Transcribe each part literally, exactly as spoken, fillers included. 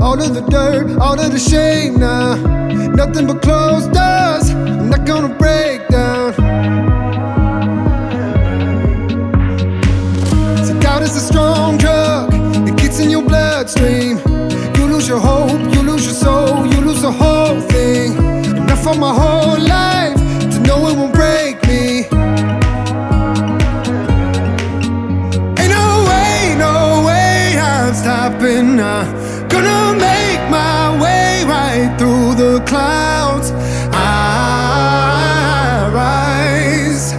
all of the dirt, all of the shame now. Nothing but closed doors, I'm not gonna break down. So doubt is a strong drug, it gets in your bloodstream. You lose your hope, you lose your soul, you lose the whole thing. Enough for my whole life to know it won't break me. Ain't no way, no way I'm stopping now. Gonna make my way right through the clouds. I rise,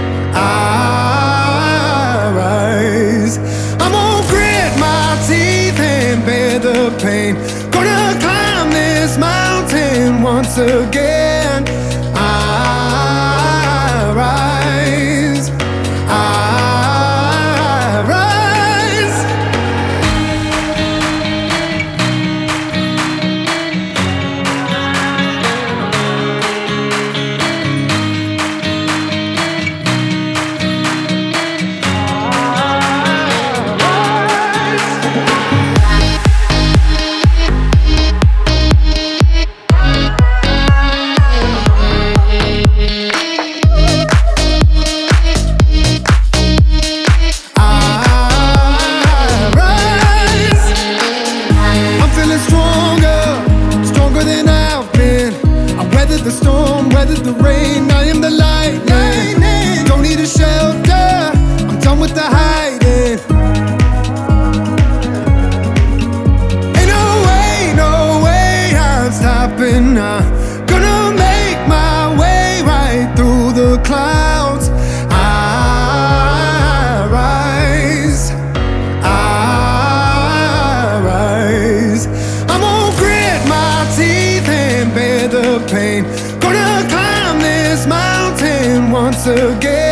I rise. I'm gonna grit my teeth and bear the pain. Gonna climb this mountain once again. I rise, I rise. The storm, weathered the rain, I am the lightning. Don't need a shelter, I'm done with the hiding. Ain't no way, no way I'm stopping now. Gonna make my way right through the clouds. I rise, I rise. I'm gonna grit my teeth and bear the pain. Gonna climb this mountain once again.